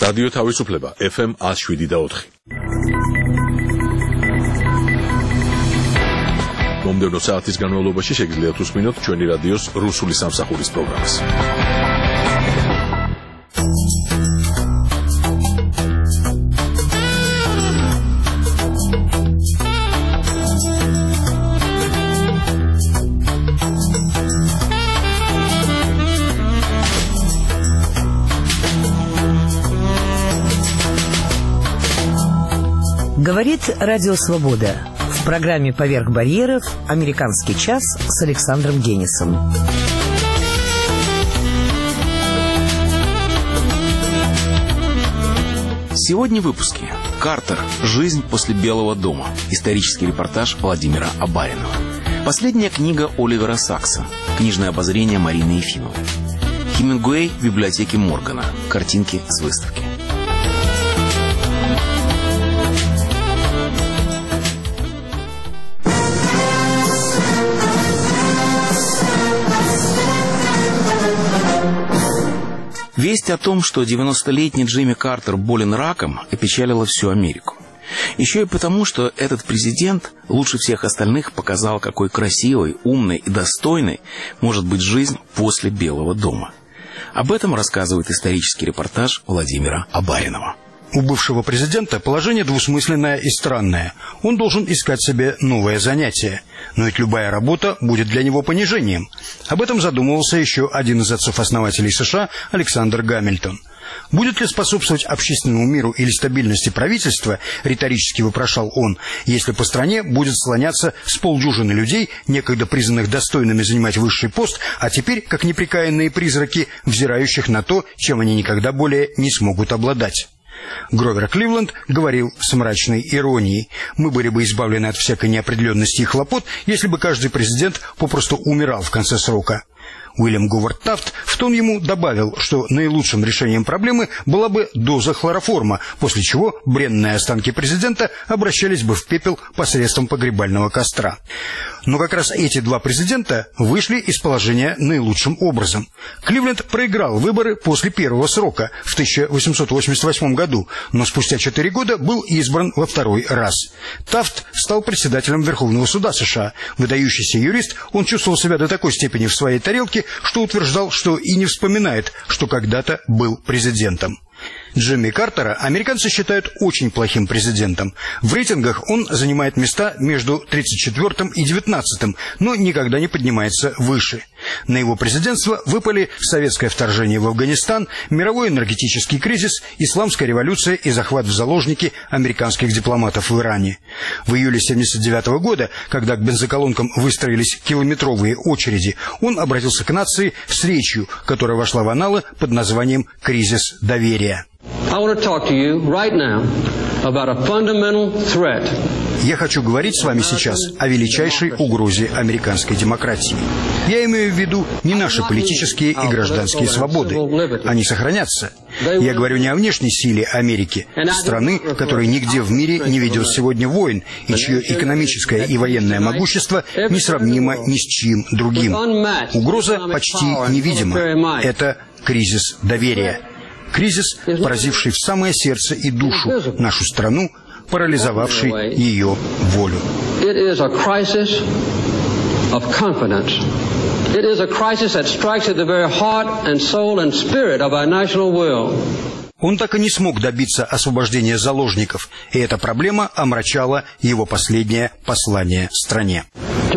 რადიო თავისუფლება FM 107.4. მომდევნო საათის განმავლობაში შეგიძლიათ უსმინოთ ჩვენი რადიოს რუსული სამსახურის პროგრამას. Говорит Радио Свобода. В программе «Поверх барьеров» «Американский час» с Александром Денисом. Сегодня в выпуске. Картер. Жизнь после Белого дома. Исторический репортаж Владимира Абаринова. Последняя книга Оливера Сакса. Книжное обозрение Марины Ефимовой. Хемингуэй в библиотеке Моргана. Картинки с выставки. Весть о том, что 90-летний Джимми Картер болен раком, опечалила всю Америку. Еще и потому, что этот президент лучше всех остальных показал, какой красивой, умной и достойной может быть жизнь после Белого дома. Об этом рассказывает исторический репортаж Владимира Абаринова. У бывшего президента положение двусмысленное и странное. Он должен искать себе новое занятие. Но ведь любая работа будет для него понижением. Об этом задумывался еще один из отцов-основателей США Александр Гамильтон. Будет ли способствовать общественному миру или стабильности правительства, риторически вопрошал он, если по стране будет слоняться с полдюжины людей, некогда признанных достойными занимать высший пост, а теперь, как непрекаянные призраки, взирающих на то, чем они никогда более не смогут обладать. Гровер Кливленд говорил с мрачной иронией: «Мы были бы избавлены от всякой неопределенности и хлопот, если бы каждый президент попросту умирал в конце срока». Уильям Говард Тафт в тон ему добавил, что наилучшим решением проблемы была бы доза хлороформа, после чего бренные останки президента обращались бы в пепел посредством погребального костра. Но как раз эти два президента вышли из положения наилучшим образом. Кливленд проиграл выборы после первого срока в 1888 году, но спустя 4 года был избран во второй раз. Тафт стал председателем Верховного суда США. Выдающийся юрист, он чувствовал себя до такой степени в своей тарелке, что утверждал, что и не вспоминает, что когда-то был президентом. Джимми Картера американцы считают очень плохим президентом. В рейтингах он занимает места между 34-м и 19-м, но никогда не поднимается выше. На его президентство выпали советское вторжение в Афганистан, мировой энергетический кризис, исламская революция и захват в заложники американских дипломатов в Иране. В июле 1979 года, когда к бензоколонкам выстроились километровые очереди, он обратился к нации с речью, которая вошла в анналы под названием «Кризис доверия». Я хочу говорить с вами сейчас о величайшей угрозе американской демократии. Я имею в виду не наши политические и гражданские свободы. Они сохранятся. Я говорю не о внешней силе Америки, страны, которая нигде в мире не ведет сегодня войн, и чье экономическое и военное могущество несравнимо ни с чьим другим. Угроза почти невидима. Это кризис доверия. Кризис, поразивший в самое сердце и душу нашу страну, парализовавший ее волю. Он так и не смог добиться освобождения заложников, и эта проблема омрачала его последнее послание стране. В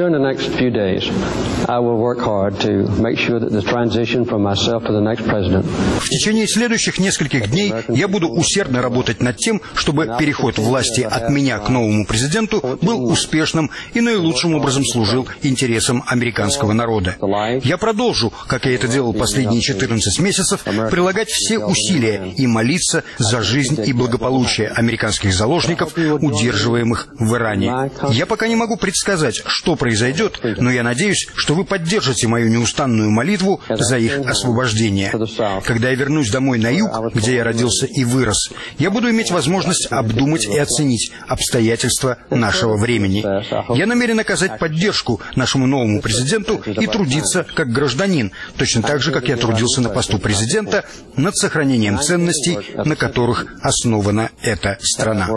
течение следующих нескольких дней я буду усердно работать над тем, чтобы переход власти от меня к новому президенту был успешным и наилучшим образом служил интересам американского народа. Я продолжу, как я это делал последние 14 месяцев, прилагать все усилия и молиться за жизнь и благополучие американских заложников, удерживаемых в Иране. Я пока не могу предсказать, что произойдет произойдет, но я надеюсь, что вы поддержите мою неустанную молитву за их освобождение. Когда я вернусь домой на юг, где я родился и вырос, я буду иметь возможность обдумать и оценить обстоятельства нашего времени. Я намерен оказать поддержку нашему новому президенту и трудиться как гражданин, точно так же, как я трудился на посту президента над сохранением ценностей, на которых основана эта страна.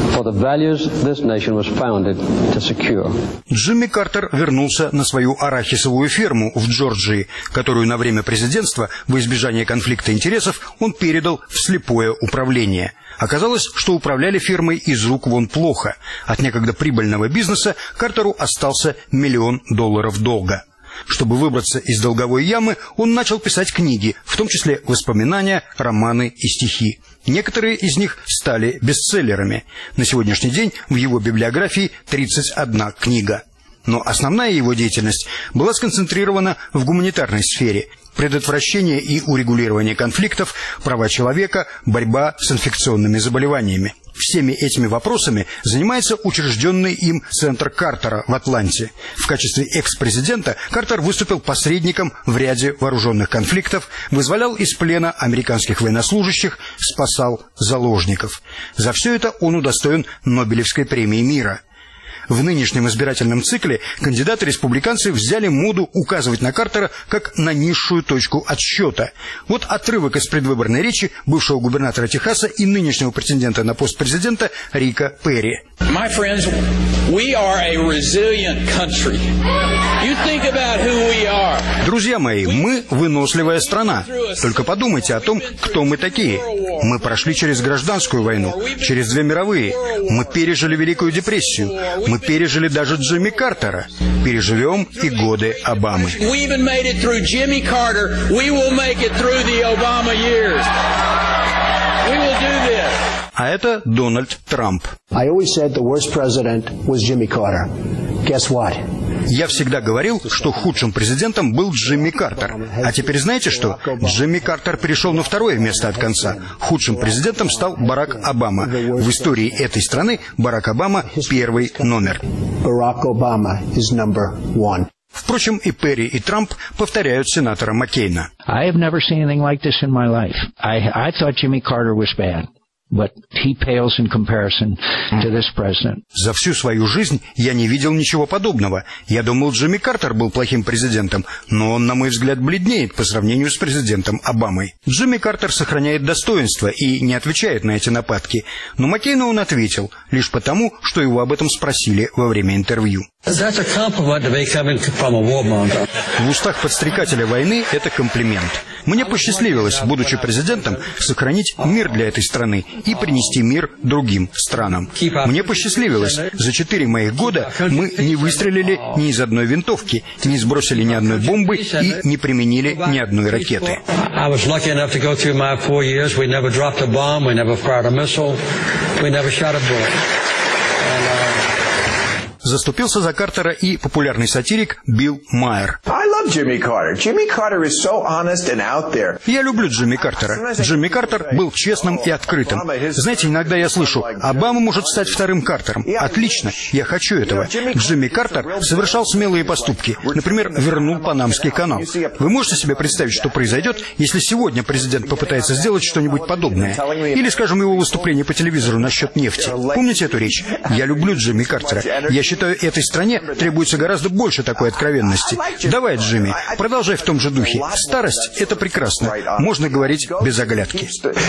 Джимми Картер вернулся на свою арахисовую ферму в Джорджии, которую на время президентства во избежание конфликта интересов он передал в слепое управление. Оказалось, что управляли фермой из рук вон плохо. От некогда прибыльного бизнеса Картеру остался $1 миллион долга. Чтобы выбраться из долговой ямы, он начал писать книги, в том числе воспоминания, романы и стихи. Некоторые из них стали бестселлерами. На сегодняшний день в его библиографии 31 книга. Но основная его деятельность была сконцентрирована в гуманитарной сфере: предотвращение и урегулирование конфликтов, права человека, борьба с инфекционными заболеваниями. Всеми этими вопросами занимается учрежденный им Центр Картера в Атланте. В качестве экс-президента Картер выступил посредником в ряде вооруженных конфликтов, вызволял из плена американских военнослужащих, спасал заложников. За все это он удостоен Нобелевской премии мира. В нынешнем избирательном цикле кандидаты-республиканцы взяли моду указывать на Картера как на низшую точку отсчета. Вот отрывок из предвыборной речи бывшего губернатора Техаса и нынешнего претендента на пост президента Рика Перри. My friends, we are a resilient country. You think about who we are. Друзья мои, мы выносливая страна. Только подумайте о том, кто мы такие. Мы прошли через гражданскую войну, через 2 мировые. Мы пережили Великую депрессию. Мы пережили даже Джимми Картера. Переживем и годы Обамы. А это Дональд Трамп. Я всегда говорил, что худшим президентом был Джимми Картер. А теперь знаете что? Джимми Картер перешел на второе место от конца. Худшим президентом стал Барак Обама. В истории этой страны Барак Обама первый номер. Впрочем, и Перри, и Трамп повторяют сенатора Маккейна. За всю свою жизнь я не видел ничего подобного. Я думал, Джимми Картер был плохим президентом, но он, на мой взгляд, бледнеет по сравнению с президентом Обамой. Джимми Картер сохраняет достоинство и не отвечает на эти нападки. Но Маккейну он ответил, лишь потому, что его об этом спросили во время интервью. В устах подстрекателя войны это комплимент. Мне посчастливилось, будучи президентом, сохранить мир для этой страны и принести мир другим странам. Мне посчастливилось. За 4 моих года мы не выстрелили ни из одной винтовки, не сбросили ни одной бомбы и не применили ни одной ракеты. Заступился за Картера и популярный сатирик Билл Майер. Я люблю Джимми Картера. Джимми Картер был честным и открытым. Знаете, иногда я слышу: Обама может стать вторым Картером. Отлично, я хочу этого. Джимми Картер совершал смелые поступки. Например, вернул Панамский канал. Вы можете себе представить, что произойдет, если сегодня президент попытается сделать что-нибудь подобное? Или, скажем, его выступление по телевизору насчет нефти. Помните эту речь? Я люблю Джимми Картера. Я считаю, этой стране требуется гораздо больше такой откровенности. Давай, Джимми, продолжай в том же духе. Старость — это прекрасно. Можно говорить без оглядки.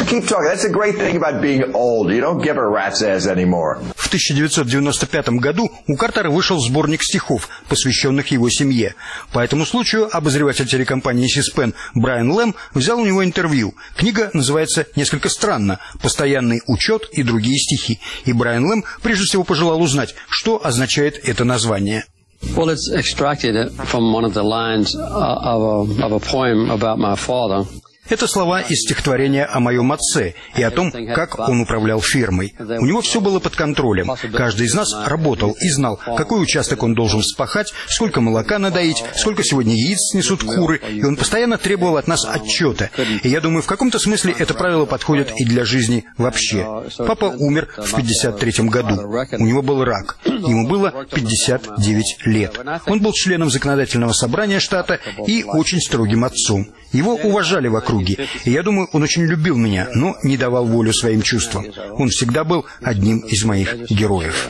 В 1995 году у Картера вышел сборник стихов, посвященных его семье. По этому случаю обозреватель телекомпании «Сиспен» Брайан Лэм взял у него интервью. Книга называется несколько странно «Постоянный учет и другие стихи». И Брайан Лэм прежде всего пожелал узнать, что означает это название. Well, it's extracted from one of the lines of a poem about my father. Это слова из стихотворения о моем отце и о том, как он управлял фермой. У него все было под контролем. Каждый из нас работал и знал, какой участок он должен вспахать, сколько молока надоить, сколько сегодня яиц снесут куры, и он постоянно требовал от нас отчета. И я думаю, в каком-то смысле это правило подходит и для жизни вообще. Папа умер в 1953 году. У него был рак. Ему было 59 лет. Он был членом законодательного собрания штата и очень строгим отцом. Его уважали в округе, и я думаю, он очень любил меня, но не давал волю своим чувствам. Он всегда был одним из моих героев.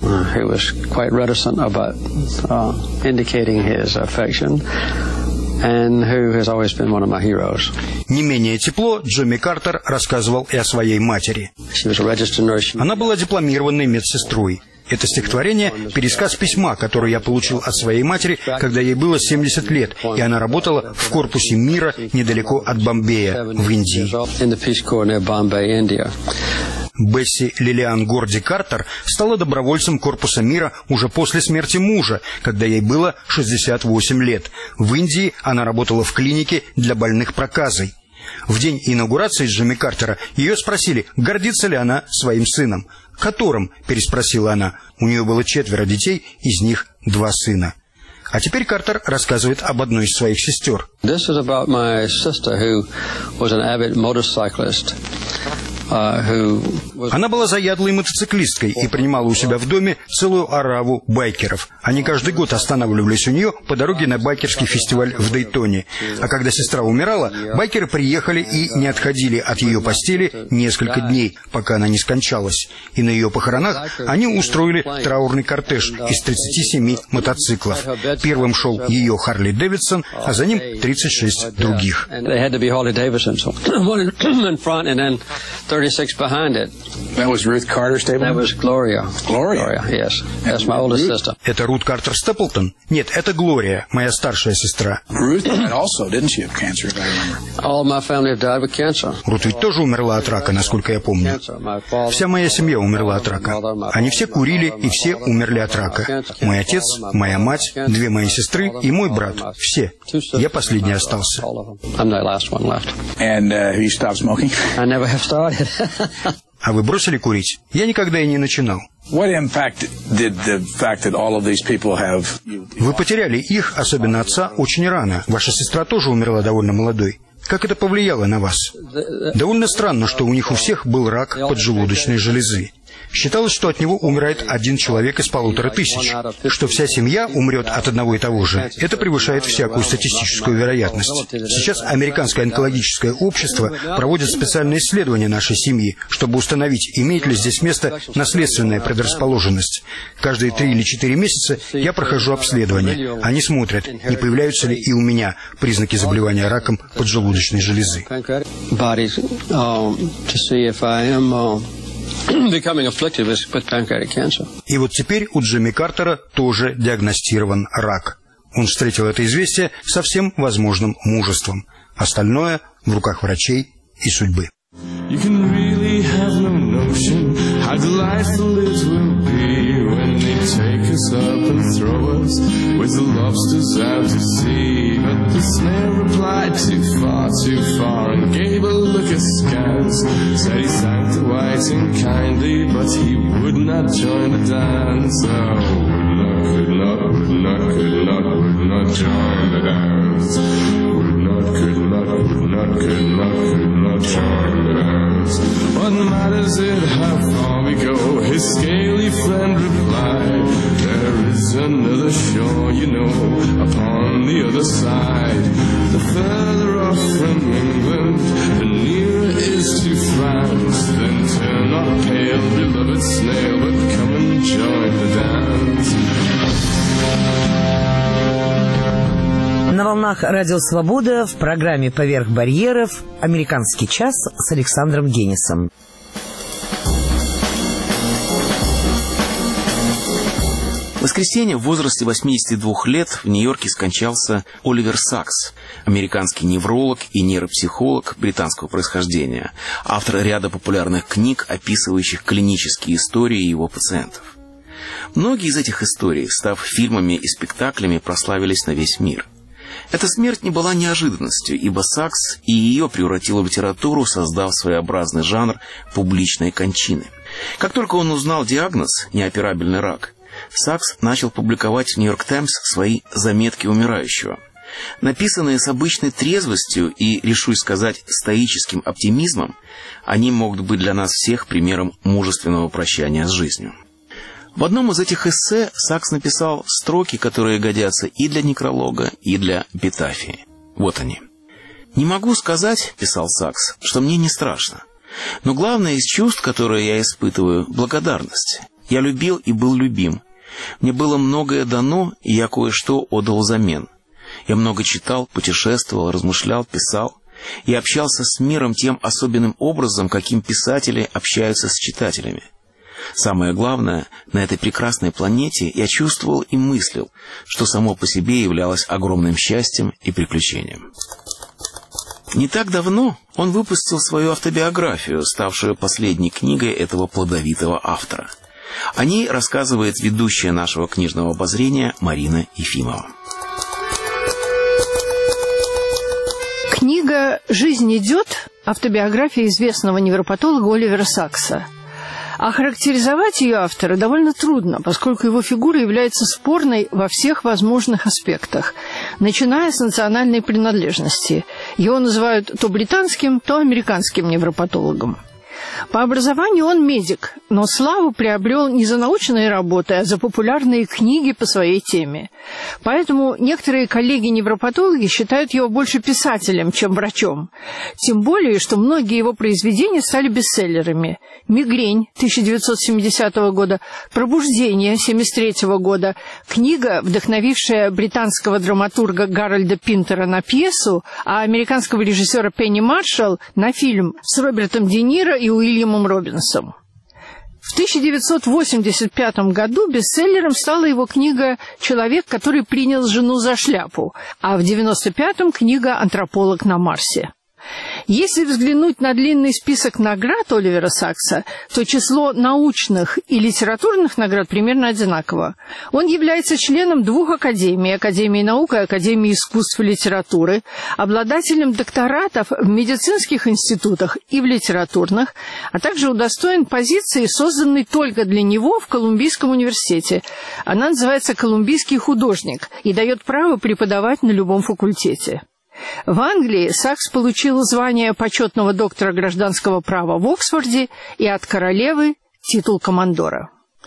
Не менее тепло Джимми Картер рассказывал и о своей матери. Она была дипломированной медсестрой. Это стихотворение – пересказ письма, которое я получил от своей матери, когда ей было 70 лет, и она работала в корпусе мира недалеко от Бомбея, в Индии. Бесси Лилиан Горди Картер стала добровольцем корпуса мира уже после смерти мужа, когда ей было 68 лет. В Индии она работала в клинике для больных проказой. В день инаугурации Джимми Картера ее спросили, гордится ли она своим сыном. «Которым?» – переспросила она. У нее было 4 детей, из них 2 сына. А теперь Картер рассказывает об одной из своих сестер. Она была заядлой мотоциклисткой и принимала у себя в доме целую ораву байкеров. Они каждый год останавливались у нее по дороге на байкерский фестиваль в Дейтоне. А когда сестра умирала, байкеры приехали и не отходили от ее постели несколько дней, пока она не скончалась. И на ее похоронах они устроили траурный кортеж из 37 мотоциклов. Первым шел ее Харли Дэвидсон, а за ним 36 других. 36 behind it. That was Ruth Carter Stapleton? That was Gloria. Gloria? Yes. That's my oldest sister. Это Рут Картер Степлтон? Нет, это Глория, моя старшая сестра. Ruth died also, didn't she, of cancer, if I remember? All my family have died with cancer. Рут ведь тоже умерла от рака, насколько я помню. Вся моя семья умерла от рака. Они все курили, и все умерли от рака. Мой отец, моя мать, 2 мои сестры и мой брат. Все. Я последний остался. I'm the last one left. And have you stopped smoking? I never have started. А вы бросили курить? Я никогда и не начинал. What impact did the fact that all of these people have... Вы потеряли их, особенно отца, очень рано. Ваша сестра тоже умерла довольно молодой. Как это повлияло на вас? Довольно странно, что у них у всех был рак поджелудочной железы. Считалось, что от него умирает 1 человек из 1500. Что вся семья умрет от одного и того же, это превышает всякую статистическую вероятность. Сейчас Американское онкологическое общество проводит специальные исследования нашей семьи, чтобы установить, имеет ли здесь место наследственная предрасположенность. Каждые 3 или 4 месяца я прохожу обследование. Они смотрят, не появляются ли и у меня признаки заболевания раком поджелудочной железы. И вот теперь у Джимми Картера тоже диагностирован рак. Он встретил это известие со всем возможным мужеством. Остальное в руках врачей и судьбы. Take us up and throw us with the lobsters out to sea. But the snail replied too far and gave a look askance. Said he thanked the whiting kindly, but he would not join the dance. Oh, would not join the dance. Could not join the dance. What matters it how far we go? His scaly friend replied, there is another shore, you know, upon the other side. The further off from England, the nearer is to France. Then turn not pale, beloved snail, but come and join the dance. На волнах Радио Свобода в программе «Поверх барьеров» «Американский час» с Александром Генисом. В воскресенье в возрасте 82 лет в Нью-Йорке скончался Оливер Сакс, американский невролог и нейропсихолог британского происхождения, автор ряда популярных книг, описывающих клинические истории его пациентов. Многие из этих историй, став фильмами и спектаклями, прославились на весь мир. Эта смерть не была неожиданностью, ибо Сакс и ее превратил в литературу, создав своеобразный жанр публичной кончины. Как только он узнал диагноз «неоперабельный рак», Сакс начал публиковать в «Нью-Йорк Таймс» свои заметки умирающего. Написанные с обычной трезвостью и, решусь сказать, стоическим оптимизмом, они могут быть для нас всех примером мужественного прощания с жизнью. В одном из этих эссе Сакс написал строки, которые годятся и для некролога, и для эпитафии. Вот они. «Не могу сказать, — писал Сакс, — что мне не страшно. Но главное из чувств, которые я испытываю, — благодарность. Я любил и был любим. Мне было многое дано, и я кое-что отдал взамен. Я много читал, путешествовал, размышлял, писал. Я общался с миром тем особенным образом, каким писатели общаются с читателями. Самое главное, на этой прекрасной планете я чувствовал и мыслил, что само по себе являлось огромным счастьем и приключением». Не так давно он выпустил свою автобиографию, ставшую последней книгой этого плодовитого автора. О ней рассказывает ведущая нашего книжного обозрения Марина Ефимова. Книга «Жизнь идет» – автобиография известного невропатолога Оливера Сакса. Охарактеризовать ее автора довольно трудно, поскольку его фигура является спорной во всех возможных аспектах, начиная с национальной принадлежности. Его называют то британским, то американским невропатологом. По образованию он медик, но славу приобрел не за научные работы, а за популярные книги по своей теме. Поэтому некоторые коллеги-невропатологи считают его больше писателем, чем врачом. Тем более, что многие его произведения стали бестселлерами. «Мигрень» 1970 года, «Пробуждение» 1973 года, книга, вдохновившая британского драматурга Гарольда Пинтера на пьесу, а американского режиссера Пенни Маршалл на фильм с Робертом Де Ниро и Уильямом Робинсом. В 1985 году бестселлером стала его книга «Человек, который принял жену за шляпу», а в 1995-м книга «Антрополог на Марсе». Если взглянуть на длинный список наград Оливера Сакса, то число научных и литературных наград примерно одинаково. Он является членом 2 академий – Академии наук и Академии искусств и литературы, обладателем докторатов в медицинских институтах и в литературных, а также удостоен позиции, созданной только для него в Колумбийском университете. Она называется «Колумбийский художник» и дает право преподавать на любом факультете. В Англии Сакс получил звание почетного доктора гражданского права в Оксфорде и от королевы титул командора.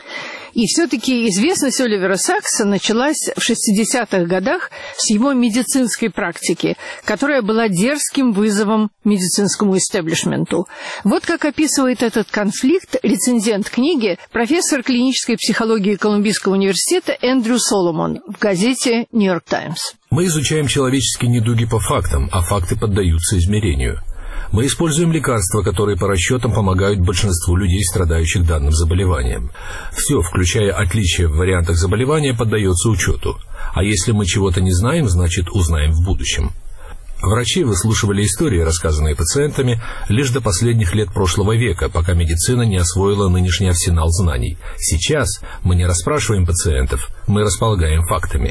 И все-таки известность Оливера Сакса началась в 60-х годах с его медицинской практики, которая была дерзким вызовом медицинскому истеблишменту. Вот как описывает этот конфликт рецензент книги, профессор клинической психологии Колумбийского университета Эндрю Соломон в газете «Нью-Йорк Таймс». Мы изучаем человеческие недуги по фактам, а факты поддаются измерению. Мы используем лекарства, которые по расчетам помогают большинству людей, страдающих данным заболеванием. Все, включая отличия в вариантах заболевания, поддается учету. А если мы чего-то не знаем, значит узнаем в будущем. Врачи выслушивали истории, рассказанные пациентами, лишь до последних лет прошлого века, пока медицина не освоила нынешний арсенал знаний. Сейчас мы не расспрашиваем пациентов, мы располагаем фактами.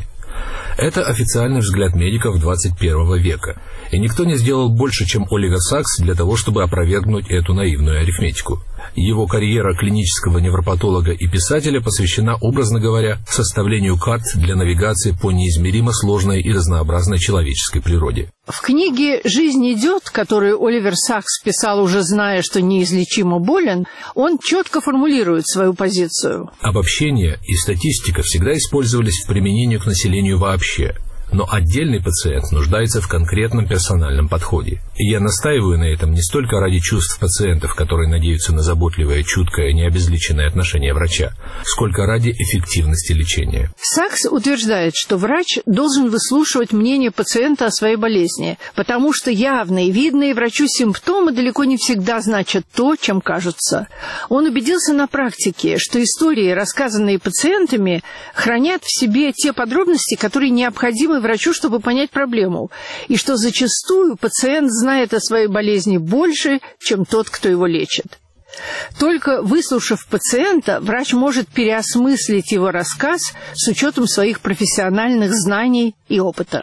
Это официальный взгляд медиков 21 века, и никто не сделал больше, чем Оливер Сакс, для того, чтобы опровергнуть эту наивную арифметику. Его карьера клинического невропатолога и писателя посвящена, образно говоря, составлению карт для навигации по неизмеримо сложной и разнообразной человеческой природе. В книге «Жизнь идет», которую Оливер Сакс писал, уже зная, что неизлечимо болен, он четко формулирует свою позицию. Обобщение и статистика всегда использовались в применении к населению вообще. Но отдельный пациент нуждается в конкретном персональном подходе. И я настаиваю на этом не столько ради чувств пациентов, которые надеются на заботливое, чуткое, необезличенное отношение врача, сколько ради эффективности лечения. Сакс утверждает, что врач должен выслушивать мнение пациента о своей болезни, потому что явные, видные врачу симптомы далеко не всегда значат то, чем кажутся. Он убедился на практике, что истории, рассказанные пациентами, хранят в себе те подробности, которые необходимы врачу, чтобы понять проблему, и что зачастую пациент знает о своей болезни больше, чем тот, кто его лечит. Только выслушав пациента, врач может переосмыслить его рассказ с учетом своих профессиональных знаний и опыта.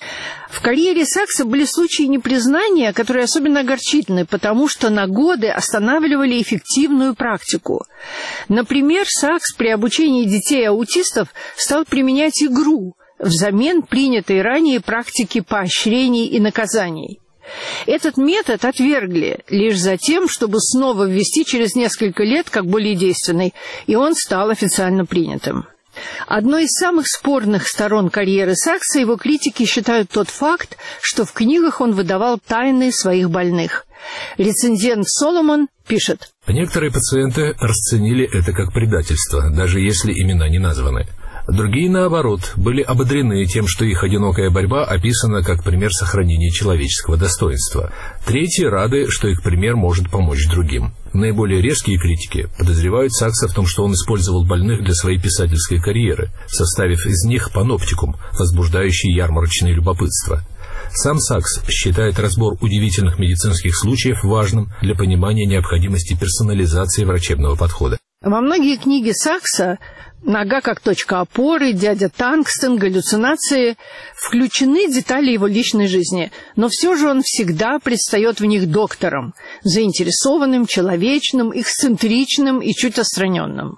В карьере Сакса были случаи непризнания, которые особенно огорчительны, потому что на годы останавливали эффективную практику. Например, Сакс при обучении детей-аутистов стал применять игру взамен принятой ранее практики поощрений и наказаний. Этот метод отвергли лишь за тем, чтобы снова ввести через несколько лет как более действенный, и он стал официально принятым. Одной из самых спорных сторон карьеры Сакса его критики считают тот факт, что в книгах он выдавал тайны своих больных. Рецензент Соломон пишет: Некоторые пациенты расценили это как предательство, даже если имена не названы. Другие, наоборот, были ободрены тем, что их одинокая борьба описана как пример сохранения человеческого достоинства. Третьи рады, что их пример может помочь другим. Наиболее резкие критики подозревают Сакса в том, что он использовал больных для своей писательской карьеры, составив из них паноптикум, возбуждающий ярмарочное любопытство. Сам Сакс считает разбор удивительных медицинских случаев важным для понимания необходимости персонализации врачебного подхода. Во многие книги Сакса «Нога как точка опоры», «Дядя Тангстен», «Галлюцинации» включены детали его личной жизни, но все же он всегда предстает в них доктором, заинтересованным, человечным, эксцентричным и чуть отстраненным.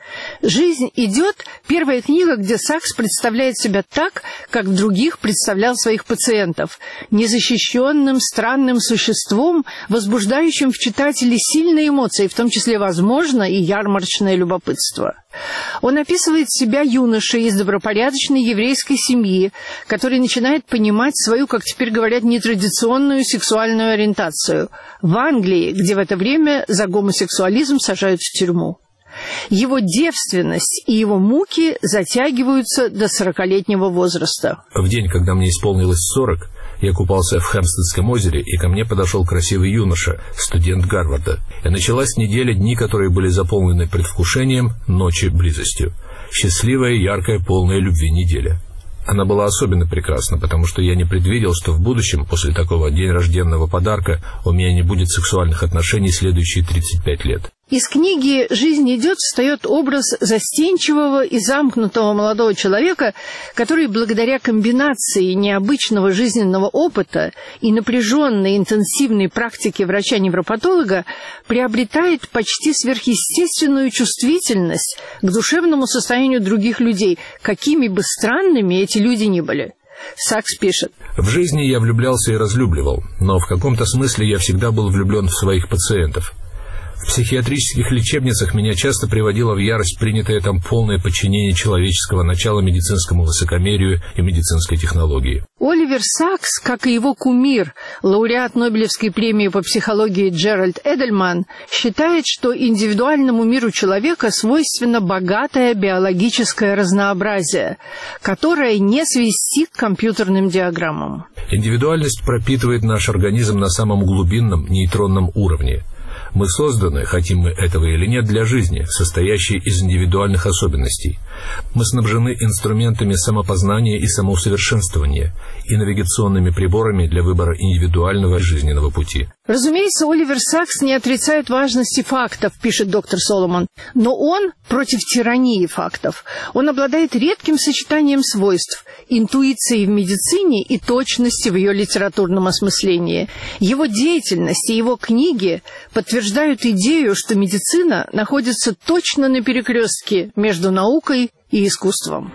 «Жизнь идет» — первая книга, где Сакс представляет себя так, как в других представлял своих пациентов, незащищенным, странным существом, возбуждающим в читателе сильные эмоции, в том числе, возможно, и ярмарочное любопытство. Он описывает себя юношей из добропорядочной еврейской семьи, который начинает понимать свою, как теперь говорят, нетрадиционную сексуальную ориентацию в Англии, где в это время за гомосексуализм сажают в тюрьму. Его девственность и его муки затягиваются до 40-летнего возраста. В день, когда мне исполнилось 40, я купался в Хэмпстедском озере, и ко мне подошел красивый юноша, студент Гарварда. И началась неделя, дни, которые были заполнены предвкушением, ночи близостью. Счастливая, яркая, полная любви неделя. Она была особенно прекрасна, потому что я не предвидел, что в будущем, после такого день рожденного подарка, у меня не будет сексуальных отношений следующие 35 лет. Из книги «Жизнь идет» встает образ застенчивого и замкнутого молодого человека, который благодаря комбинации необычного жизненного опыта и напряженной интенсивной практики врача-невропатолога приобретает почти сверхъестественную чувствительность к душевному состоянию других людей, какими бы странными эти люди ни были. Сакс пишет: «В жизни я влюблялся и разлюбливал, но в каком-то смысле я всегда был влюблен в своих пациентов. В психиатрических лечебницах меня часто приводило в ярость принятое там полное подчинение человеческого начала медицинскому высокомерию и медицинской технологии». Оливер Сакс, как и его кумир, лауреат Нобелевской премии по психологии Джеральд Эдельман, считает, что индивидуальному миру человека свойственно богатое биологическое разнообразие, которое не свести к компьютерным диаграммам. Индивидуальность пропитывает наш организм на самом глубинном нейтронном уровне. Мы созданы, хотим мы этого или нет, для жизни, состоящей из индивидуальных особенностей. Мы снабжены инструментами самопознания и самоусовершенствования и навигационными приборами для выбора индивидуального жизненного пути. Разумеется, Оливер Сакс не отрицает важности фактов, пишет доктор Соломон, но он против тирании фактов. Он обладает редким сочетанием свойств – интуиции в медицине и точности в ее литературном осмыслении. Его деятельность и его книги подтверждают идею, что медицина находится точно на перекрестке между наукой и искусством.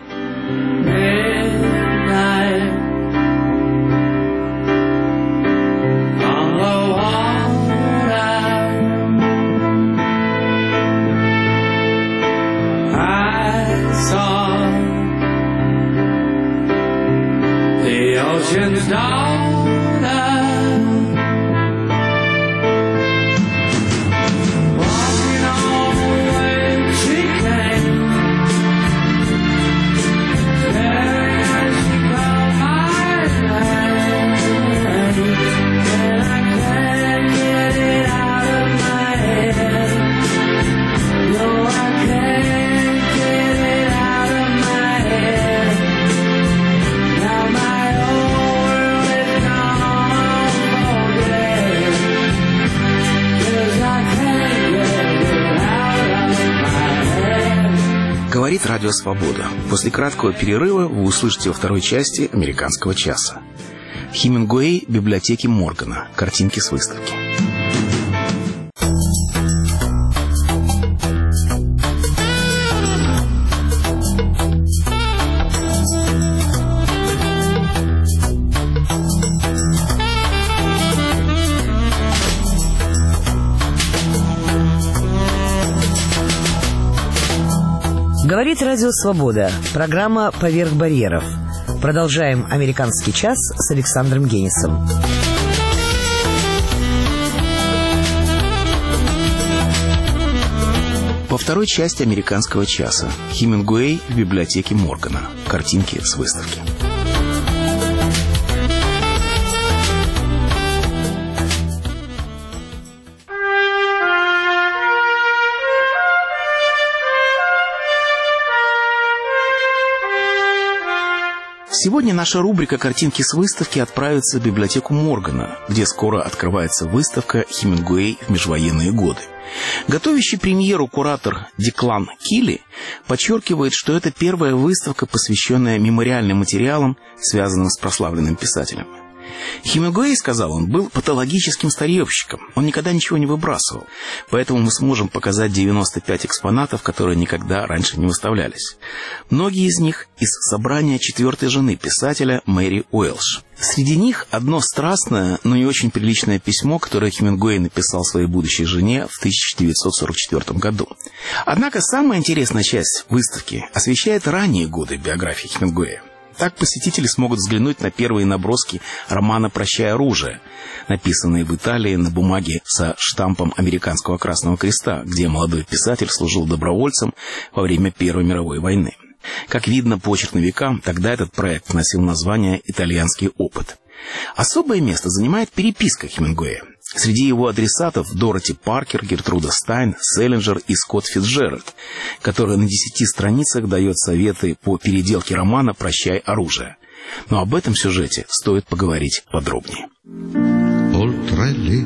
Ocean's daughter, walking on the way she came, staring as she called my name, and I can't get it out of my head. No, I can't get it out of my head. Now my «Радио Свобода». После краткого перерыва вы услышите во второй части «Американского часа». Хемингуэй в библиотеке Моргана. Картинки с выставки. Говорит Радио Свобода. Программа «Поверх барьеров». Продолжаем «Американский час» с Александром Генисом. Во второй части «Американского часа» Хемингуэй в библиотеке Моргана. Картинки с выставки. Сегодня наша рубрика «Картинки с выставки» отправится в библиотеку Моргана, где скоро открывается выставка «Хемингуэй в межвоенные годы». Готовящий премьеру куратор Деклан Килли подчеркивает, что это первая выставка, посвященная мемориальным материалам, связанным с прославленным писателем. Хемингуэй, сказал он, был патологическим старьевщиком. Он никогда ничего не выбрасывал. Поэтому мы сможем показать 95 экспонатов, которые никогда раньше не выставлялись. Многие из них из собрания четвертой жены писателя Мэри Уэлш. Среди них одно страстное, но не очень приличное письмо, которое Хемингуэй написал своей будущей жене в 1944 году. Однако самая интересная часть выставки освещает ранние годы биографии Хемингуэя. Так посетители смогут взглянуть на первые наброски романа «Прощай оружие», написанные в Италии на бумаге со штампом Американского Красного Креста, где молодой писатель служил добровольцем во время Первой мировой войны. Как видно по черновикам, тогда этот проект носил название «Итальянский опыт». Особое место занимает переписка Хемингуэя. Среди его адресатов Дороти Паркер, Гертруда Стайн, Селлинджер и Скотт Фицджеральд, которая на 10 страницах дает советы по переделке романа «Прощай оружие». Но об этом сюжете стоит поговорить подробнее. Oltre le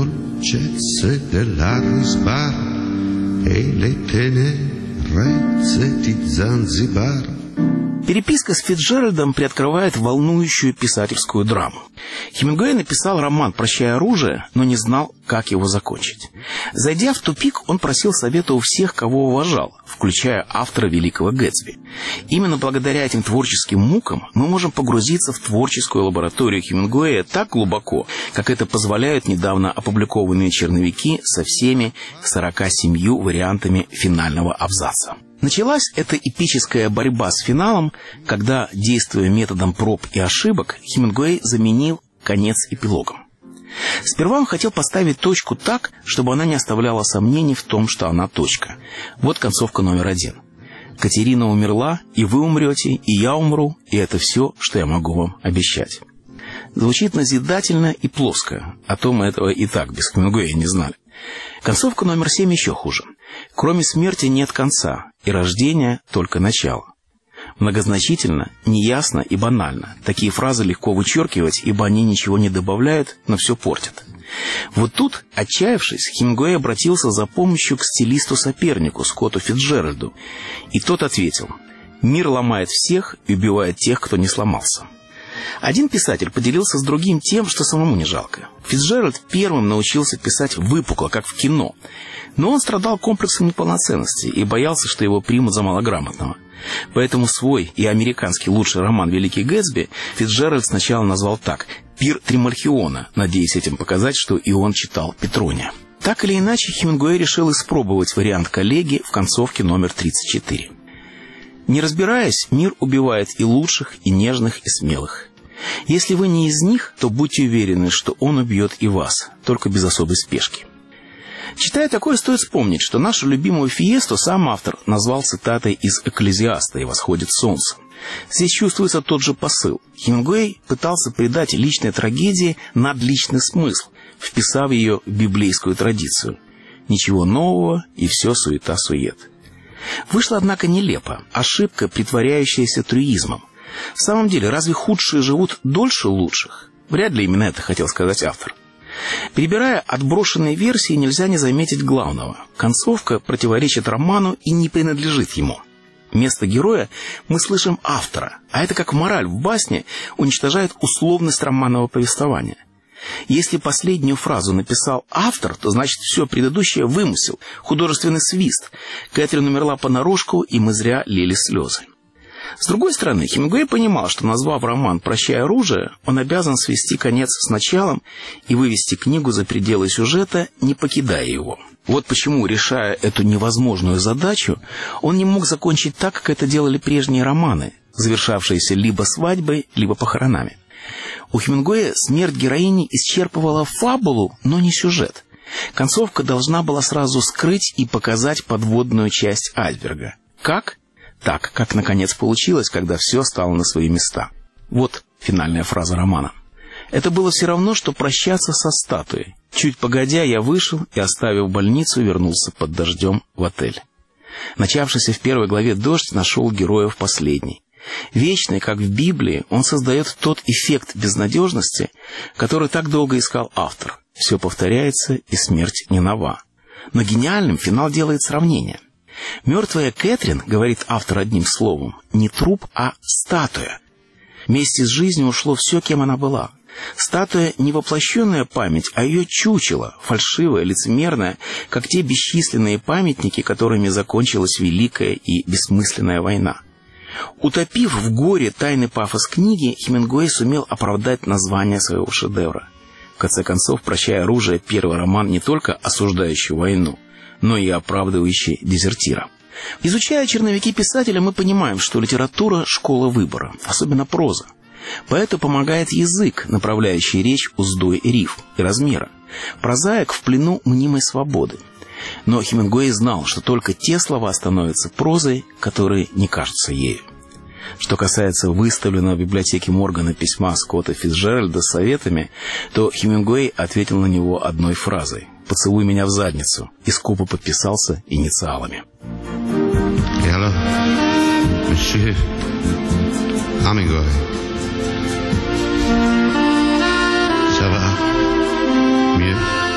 dolcezze dell'Arisbar e le tenerezze di Zanzibar. Переписка с Фицджеральдом приоткрывает волнующую писательскую драму. Хемингуэй написал роман «Прощай оружие», но не знал, как его закончить. Зайдя в тупик, он просил совета у всех, кого уважал, включая автора «Великого Гэтсби». Именно благодаря этим творческим мукам мы можем погрузиться в творческую лабораторию Хемингуэя так глубоко, как это позволяют недавно опубликованные черновики со всеми 47 вариантами финального абзаца. Началась эта эпическая борьба с финалом, когда, действуя методом проб и ошибок, Хемингуэй заменил конец эпилогом. Сперва он хотел поставить точку так, чтобы она не оставляла сомнений в том, что она точка. Вот концовка номер 1. «Катерина умерла, и вы умрете, и я умру, и это все, что я могу вам обещать». Звучит назидательно и плоско, а то мы этого и так без Хемингуэя не знали. Концовка номер 7 еще хуже. «Кроме смерти нет конца, и рождения только начало». Многозначительно, неясно и банально. Такие фразы легко вычеркивать, ибо они ничего не добавляют, но все портят. Вот тут, отчаявшись, Хемингуэй обратился за помощью к стилисту-сопернику Скотту Фицджеральду, и тот ответил: «Мир ломает всех и убивает тех, кто не сломался». Один писатель поделился с другим тем, что самому не жалко. Фицджеральд первым научился писать выпукло, как в кино. Но он страдал комплексом неполноценности и боялся, что его примут за малограмотного. Поэтому свой и американский лучший роман «Великий Гэтсби» Фицджеральд сначала назвал так: «Пир Тримальхиона», надеясь этим показать, что и он читал Петрония. Так или иначе, Хемингуэй решил испробовать вариант коллеги в концовке номер 34. «Не разбираясь, мир убивает и лучших, и нежных, и смелых. Если вы не из них, то будьте уверены, что он убьет и вас, только без особой спешки». Читая такое, стоит вспомнить, что нашу любимую фиесту сам автор назвал цитатой из «Экклезиаста» и «Восходит солнце». Здесь чувствуется тот же посыл. Хемингуэй пытался придать личной трагедии надличный смысл, вписав ее в библейскую традицию. Ничего нового, и все суета-сует. Вышло, однако, нелепо. Ошибка, притворяющаяся трюизмом. В самом деле, разве худшие живут дольше лучших? Вряд ли именно это хотел сказать автор. Перебирая отброшенные версии, нельзя не заметить главного. Концовка противоречит роману и не принадлежит ему. Вместо героя мы слышим автора, а это как мораль в басне уничтожает условность романного повествования. Если последнюю фразу написал автор, то значит все предыдущее вымысел, художественный свист. Кэтрин умерла понарошку, и мы зря лили слезы. С другой стороны, Хемингуэй понимал, что, назвав роман «Прощай, оружие», он обязан свести конец с началом и вывести книгу за пределы сюжета, не покидая его. Вот почему, решая эту невозможную задачу, он не мог закончить так, как это делали прежние романы, завершавшиеся либо свадьбой, либо похоронами. У Хемингуэя смерть героини исчерпывала фабулу, но не сюжет. Концовка должна была сразу скрыть и показать подводную часть айсберга. Как? Так, как наконец получилось, когда все стало на свои места. Вот финальная фраза романа. Это было все равно, что прощаться со статуей. Чуть погодя, я вышел и, оставив больницу, вернулся под дождем в отель. Начавшийся в первой главе дождь нашел героя в последней. Вечный, как в Библии, он создает тот эффект безнадежности, который так долго искал автор. Все повторяется, и смерть не нова. Но гениальным финал делает сравнение. «Мертвая Кэтрин, — говорит автор одним словом, — не труп, а статуя. Вместе с жизнью ушло все, кем она была. Статуя — не воплощенная память, а ее чучело, фальшивое, лицемерное, как те бесчисленные памятники, которыми закончилась великая и бессмысленная война». Утопив в горе тайный пафос книги, Хемингуэй сумел оправдать название своего шедевра. В конце концов, «Прощай, оружие» — первый роман, не только осуждающий войну, но и оправдывающий дезертира. Изучая черновики писателя, мы понимаем, что литература — школа выбора, особенно проза. Поэту помогает язык, направляющий речь уздой рифм и размера. Прозаик в плену мнимой свободы. Но Хемингуэй знал, что только те слова становятся прозой, которые не кажутся ею. Что касается выставленного в библиотеке Моргана письма Скотта Фицджеральда с советами, то Хемингуэй ответил на него одной фразой: «Поцелуй меня в задницу», и скупо подписался инициалами. Hello, Monsieur Hemingway. Ça va? Mieux?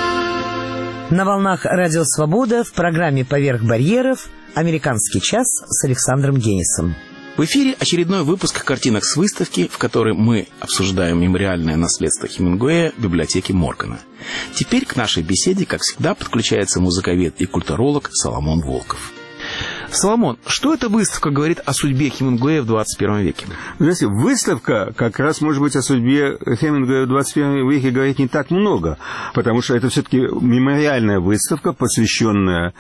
На волнах Радио Свобода в программе «Поверх барьеров» «Американский час» с Александром Генисом. В эфире очередной выпуск картинок с выставки, в которой мы обсуждаем мемориальное наследство Хемингуэя в библиотеке Моргана. Теперь к нашей беседе, как всегда, подключается музыковед и культуролог Соломон Волков. Соломон, что эта выставка говорит о судьбе Хемингуэя в 21 веке? Знаете, выставка как раз, может быть, о судьбе Хемингуэя в 21 веке говорит не так много, потому что это все-таки мемориальная выставка, посвященная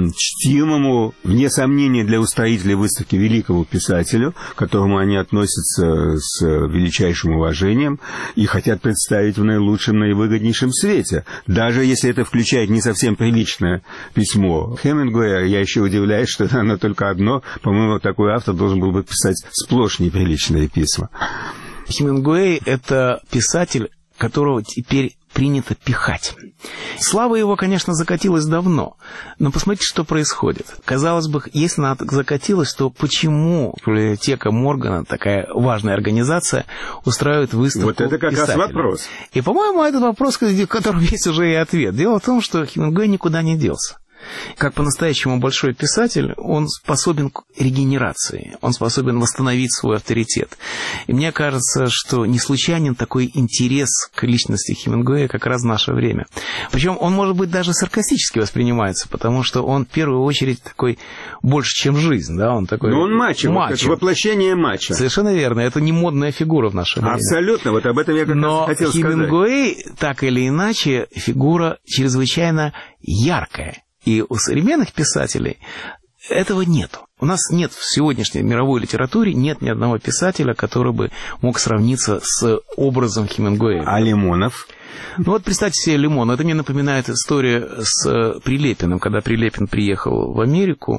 чтимому, вне сомнения для устроителей выставки, великому писателю, к которому они относятся с величайшим уважением и хотят представить в наилучшем, наивыгоднейшем свете. Даже если это включает не совсем приличное письмо Хемингуэя, я еще удивляюсь, что оно только одно. По-моему, такой автор должен был бы писать сплошь неприличные письма. Хемингуэй — это писатель, которого теперь принято пихать. Слава его, конечно, закатилась давно, но посмотрите, что происходит. Казалось бы, если она так закатилась, то почему библиотека Моргана, такая важная организация, устраивает выставку Вот это как писателя? раз вопрос. И, по-моему, этот вопрос, в котором есть уже и ответ. Дело в том, что Хемингуэй никуда не делся. Как по-настоящему большой писатель, он способен к регенерации, он способен восстановить свой авторитет. И мне кажется, что не случайен такой интерес к личности Хемингуэя как раз в наше время. Причем он, может быть, даже саркастически воспринимается, потому что он в первую очередь такой больше, чем жизнь. Да? Он такой. Но он мачо, как воплощение мачо. Совершенно верно, это не модная фигура в наше время. Абсолютно, вот об этом я как раз хотел сказать. Но Хемингуэй, так или иначе, фигура чрезвычайно яркая. И у современных писателей этого нету. У нас нет в сегодняшней мировой литературе нет ни одного писателя, который бы мог сравниться с образом Хемингуэя. А Лимонов? Ну вот представьте себе Лимон. Это мне напоминает историю с Прилепиным. Когда Прилепин приехал в Америку,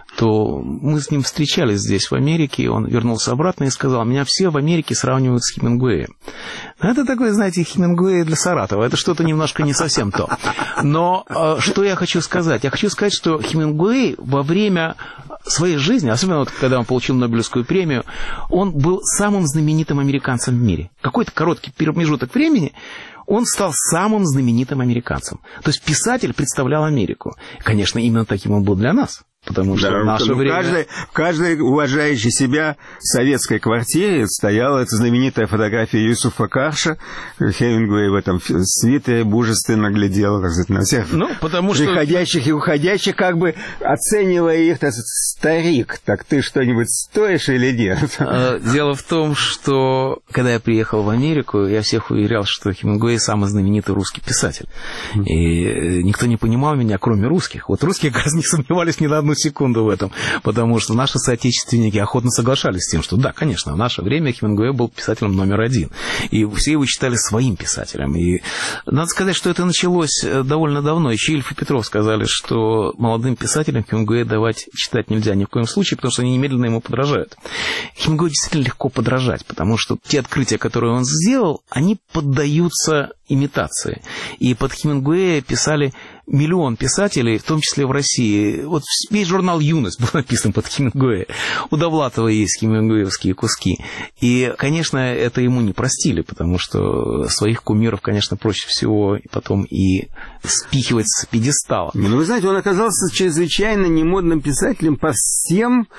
то мы с ним встречались здесь, в Америке, и он вернулся обратно и сказал: меня все в Америке сравнивают с Хемингуэем. Это такой, знаете, Хемингуэй для Саратова. Это что-то немножко не совсем то. Но что я хочу сказать? Я хочу сказать, что Хемингуэй во время своей жизни, особенно вот, когда он получил Нобелевскую премию, он был самым знаменитым американцем в мире. Какой-то короткий промежуток времени он стал самым знаменитым американцем. То есть писатель представлял Америку. Конечно, именно таким он был для нас. потому что в наше время... В каждой уважающей себя советской квартире стояла эта знаменитая фотография Юсуфа Карша. Хемингуэй в этом свитере мужественно глядел, так сказать, на всех приходящих и уходящих, как бы оценивая их, так сказать, старик, так ты что-нибудь стоишь или нет? Дело в том, что когда я приехал в Америку, я всех уверял, что Хемингуэй самый знаменитый русский писатель. И никто не понимал меня, кроме русских. Вот русские, как раз, не сомневались ни на одну секунду в этом, потому что наши соотечественники охотно соглашались с тем, что да, конечно, в наше время Хемингуэй был писателем номер один. И все его считали своим писателем. И надо сказать, что это началось довольно давно. Еще Ильф и Петров сказали, что молодым писателям Хемингуэя давать читать нельзя ни в коем случае, потому что они немедленно ему подражают. Хемингуэю действительно легко подражать, потому что те открытия, которые он сделал, они поддаются имитации. И под Хемингуэя писали миллион писателей, в том числе в России. Вот весь журнал «Юность» был написан под Хемингуэя. У Довлатова есть хемингуэевские куски. И, конечно, это ему не простили, потому что своих кумиров, конечно, проще всего потом и спихивать с пьедестала. Ну, вы знаете, он оказался чрезвычайно немодным писателем по всем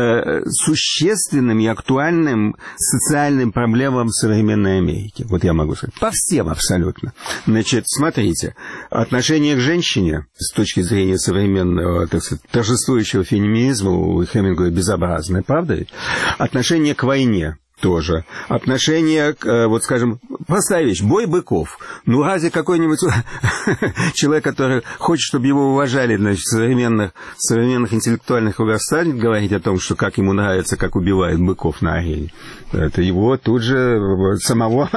существенным и актуальным социальным проблемам современной Америки. Вот я могу сказать. По всем абсолютно. Значит, смотрите, отношение к женщине с точки зрения современного, так сказать, торжествующего феминизма у Хемингуэя безобразное, правда ведь? Отношение к войне тоже. Отношение к, вот скажем, простая вещь, бой быков. Ну, разве какой-нибудь человек, который хочет, чтобы его уважали, значит, в современных интеллектуальных кругах, станет говорить о том, что как ему нравится, как убивают быков на арене? Это его тут же самого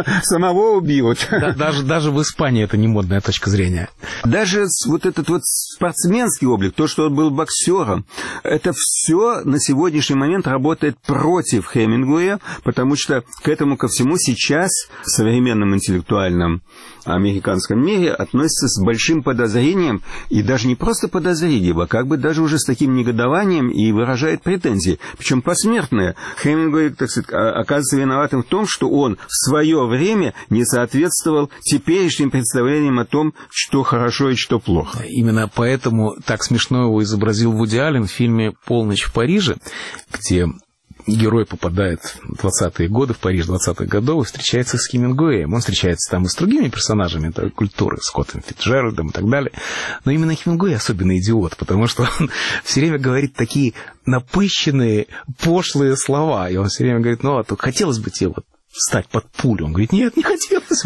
убьют. Даже в Испании это не модная точка зрения. Даже вот этот вот спортсменский облик, то, что он был боксером, это все на сегодняшний момент работает против Хемингуэя, потому что к этому ко всему сейчас в современном интеллектуальном американском мире относятся с большим подозрением, и даже не просто подозрением, а как бы даже уже с таким негодованием и выражает претензии. Причем посмертные. Хемингуэй, так сказать, оказывается виноватым в том, что он в свое время не соответствовал теперешним представлениям о том, что хорошо и что плохо. Именно поэтому так смешно его изобразил Вуди Аллен в фильме «Полночь в Париже», где герой попадает в 20-е годы, в Париж 20-х годов, и встречается с Хемингуэем. Он встречается там и с другими персонажами этой культуры, Скоттом Фицджеральдом и так далее. Но именно Хемингуэй особенно идиот, потому что он все время говорит такие напыщенные, пошлые слова. И он все время говорит, ну, а то хотелось бы тебе вот встать под пулю. Он говорит, нет, не хотелось.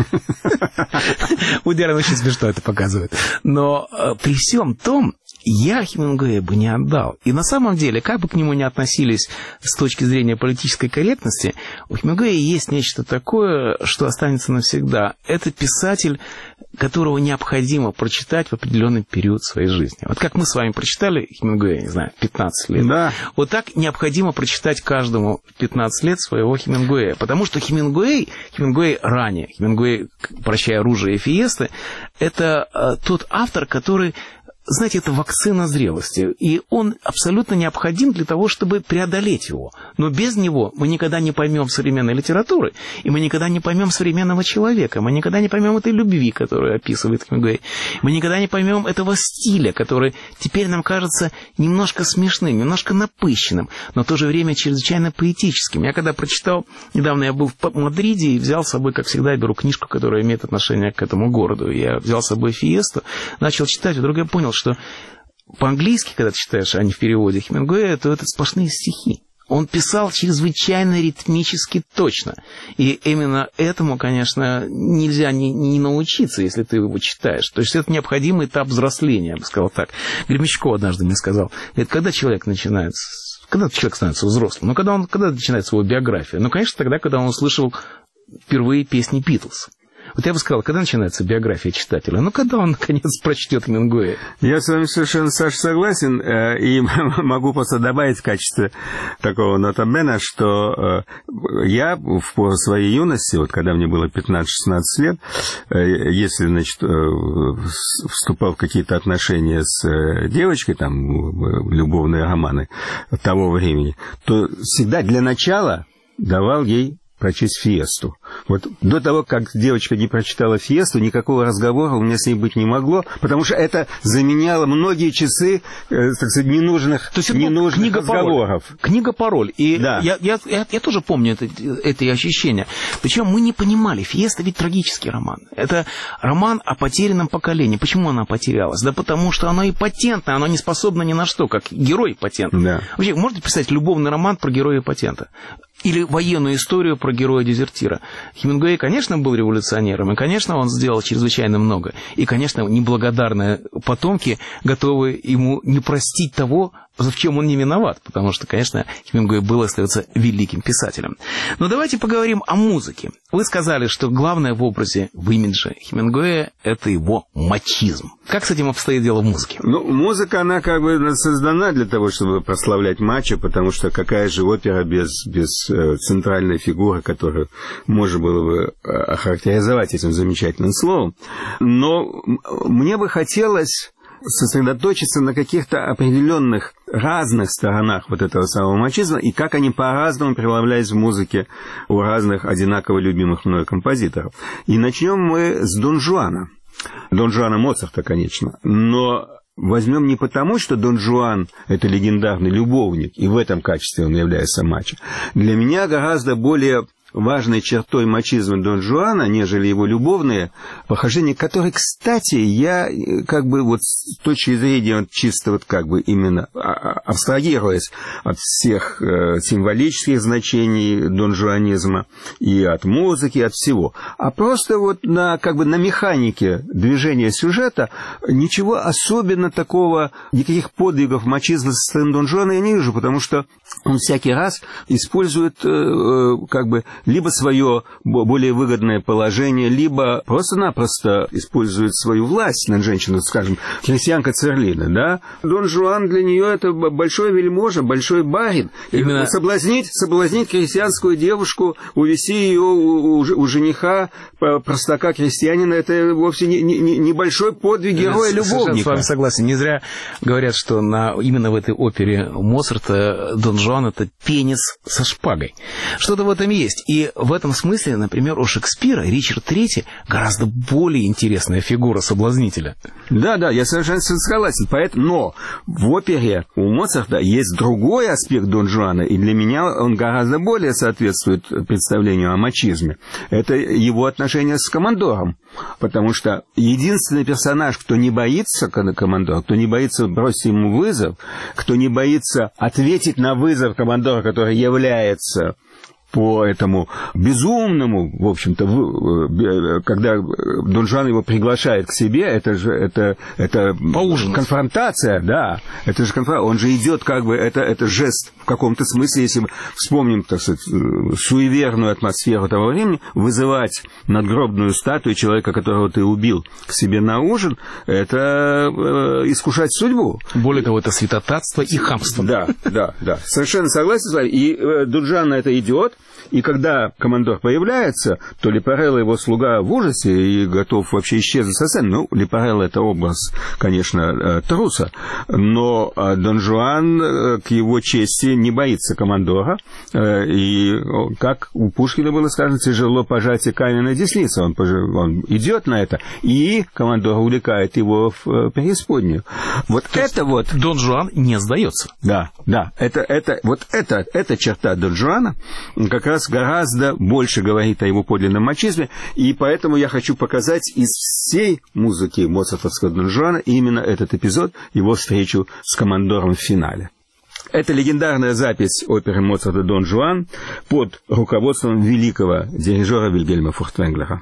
Вуди Аллен очень смешно это показывает. Но при всем том, я Хемингуэя бы не отдал. И на самом деле, как бы к нему ни относились с точки зрения политической корректности, у Хемингуэя есть нечто такое, что останется навсегда. Это писатель, которого необходимо прочитать в определенный период своей жизни. Вот как мы с вами прочитали Хемингуэя, не знаю, 15 лет. Да. Вот так необходимо прочитать каждому 15 лет своего Хемингуэя. Потому что Хемингуэй ранее, Хемингуэй «Прощай, оружие» и «Фиесты», это тот автор, который... Знаете, это вакцина зрелости, и он абсолютно необходим для того, чтобы преодолеть его. Но без него мы никогда не поймем современной литературы, и мы никогда не поймем современного человека, мы никогда не поймем этой любви, которую описывает Хемингуэй, мы никогда не поймем этого стиля, который теперь нам кажется немножко смешным, немножко напыщенным, но в то же время чрезвычайно поэтическим. Я когда прочитал, недавно я был в Мадриде и взял с собой, как всегда, я беру книжку, которая имеет отношение к этому городу. Я взял с собой «Фиесту», начал читать, вдруг я понял, что по-английски, когда ты читаешь, а не в переводе Хемингуэя, то это сплошные стихи. Он писал чрезвычайно ритмически точно. И именно этому, конечно, нельзя не научиться, если ты его читаешь. То есть это необходимый этап взросления, я бы сказал так. Гремячков однажды мне сказал, говорит, когда человек становится взрослым? Когда начинается его биография? Ну, конечно, тогда, когда он услышал впервые песни Битлз. Вот я бы сказал, когда начинается биография читателя? Ну, когда он, наконец, прочтет Хемингуэя? Я с вами совершенно, Саша, согласен, и могу просто добавить в качестве такого нотабена, что я в пору своей юности, вот когда мне было 15-16 лет, если, значит, вступал в какие-то отношения с девочкой, там, любовные романы того времени, то всегда для начала давал ей прочесть «Фиесту». Вот до того, как девочка не прочитала «Фиесту», никакого разговора у меня с ней быть не могло, потому что это заменяло многие часы, так сказать, ненужных разговоров. Книга-пароль. И да. я тоже помню это ощущение. Причем мы не понимали, «Фиеста» ведь трагический роман. Это роман о потерянном поколении. Почему она потерялась? Да потому что она импотентная, она не способна ни на что, как герой патента. Да. Вообще, можете писать любовный роман про героя патента? Или военную историю про героя-дезертира. Хемингуэй, конечно, был революционером, и, конечно, он сделал чрезвычайно много. И, конечно, неблагодарные потомки готовы ему не простить того, в чем он не виноват, потому что, конечно, Хемингуэй был и остается великим писателем. Но давайте поговорим о музыке. Вы сказали, что главное в образе, в имидже Хемингуэя – это его мачизм. Как с этим обстоит дело в музыке? Ну, музыка, она как бы создана для того, чтобы прославлять мачо, потому что какая же опера без центральной фигуры, которую можно было бы охарактеризовать этим замечательным словом. Но мне бы хотелось сосредоточиться на каких-то определенных разных сторонах вот этого самого мачизма и как они по-разному преломлялись в музыке у разных одинаково любимых мной композиторов. И начнем мы с Дон Жуана. Дон Жуана Моцарта, конечно. Но возьмем не потому, что Дон Жуан – это легендарный любовник, и в этом качестве он является мачо. Для меня гораздо более важной чертой мачизма Дон Жуана, нежели его любовные похождения, которые, кстати, я как бы вот с точки зрения вот чисто вот как бы именно абстрагируясь от всех символических значений донжуанизма и от музыки, от всего, а просто вот на как бы на механике движения сюжета ничего особенно такого, никаких подвигов мачизма со стороны Дон Жуана я не вижу, потому что он всякий раз использует как бы либо свое более выгодное положение, либо просто-напросто использует свою власть над женщиной, скажем, крестьянка Церлина, да? Дон Жуан для нее это большой вельможа, большой барин. Именно соблазнить крестьянскую девушку, увести ее у жениха, простака крестьянина, это вовсе не большой подвиг героя-любовника. Совершенно с вами согласен. Не зря говорят, что именно в этой опере Моцарта Дон Жуан — это пенис со шпагой. Что-то в этом есть. И в этом смысле, например, у Шекспира Ричард III гораздо более интересная фигура соблазнителя. Да, я совершенно согласен. Но в опере у Моцарта есть другой аспект Дон Жуана, и для меня он гораздо более соответствует представлению о мачизме. Это его отношения с командором. Потому что единственный персонаж, кто не боится командора, кто не боится бросить ему вызов, кто не боится ответить на вызов командора, который является по этому безумному, в общем-то, когда Дон Жуан его приглашает к себе, это конфронтация, да, это же конфронтация, он же идет как бы, это жест в каком-то смысле, если мы вспомним, так сказать, суеверную атмосферу того времени, вызывать надгробную статую человека, которого ты убил, к себе на ужин, это искушать судьбу. Более того, это святотатство и хамство. Да, совершенно согласен с вами, и Дон Жуан на это идет. И когда командор появляется, то Лепарелло, его слуга, в ужасе и готов вообще исчезнуть со сцены. Ну, Лепарелло — это образ, конечно, труса, но Дон Жуан к его чести не боится командора, и, как у Пушкина было сказано, тяжело пожатие каменной десницы. Он идет на это, и командор увлекает его в преисподнюю. Дон Жуан не сдается. Да, эта черта Дон Жуана как раз гораздо больше говорит о его подлинном мачизме, и поэтому я хочу показать из всей музыки моцартовского Дон Жуана именно этот эпизод, его встречу с командором в финале. Это легендарная запись оперы Моцарта «Дон Жуан» под руководством великого дирижера Вильгельма Фуртвенглера.